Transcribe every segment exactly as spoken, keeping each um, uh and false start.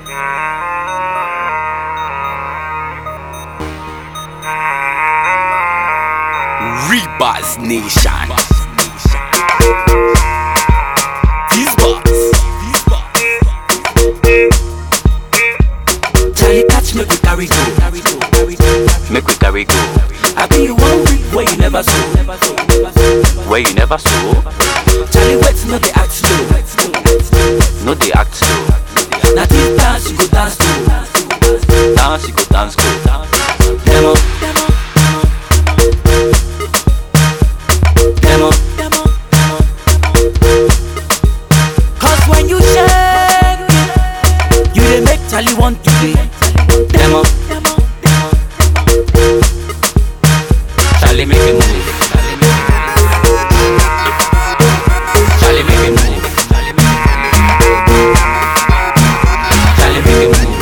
Rebuzz Nation. These bars. Charlie catch me, we carry go. Make we carry go. I be you one week where you never saw. Where you never saw. Charlie wait, no they act slow. No they act slow. Now this dance you go dance to. Dance you go dance go. Demo, demo. Cause when you shake, you dey make Charlie want to play. Demo, Charlie make a move. Charlie make a move. Charlie make a move.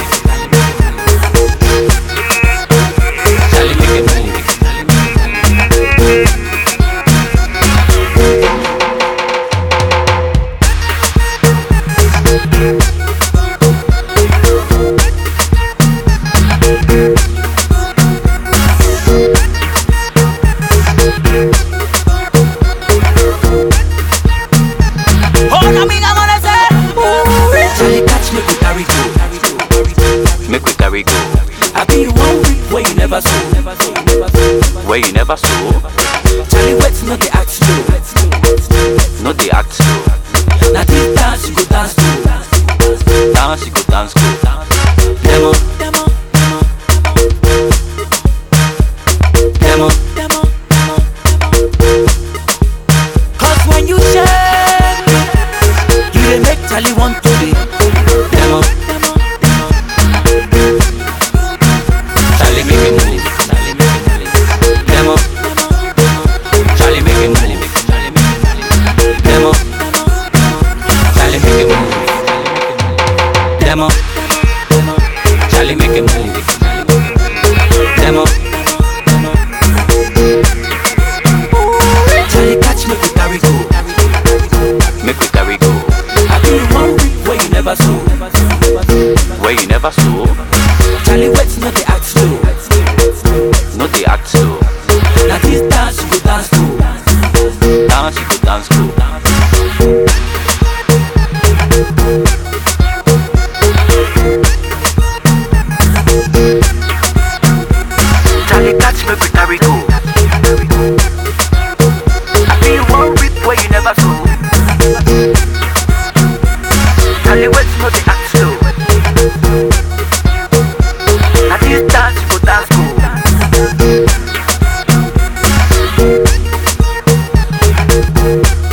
Charlie make a move. Charlie catch me, we carry go. Make we carry go. I be you one week where you never saw. Where you never saw. Charlie wait, no they act slow. No they act slow. Now this dance you go dance to. Dance you go dance go. Demo, demo. Cause when you shake, you dey make Charlie want to be. Demo, Charlie make a move. demo, Charlie make a move. demo, Charlie make a move. demo, Charlie make a move. demo. Charlie catch me, we carry go. Make we carry go. I be you one week where you never saw. Where you never saw. Charlie wait, no they act slow. No they act slow. Now this dance you go dance to. Dance you go dance go. Charlie catch me, we carry go. I be you one week where you never saw. Charlie wait, no they act slow. Now this dance you go dance to.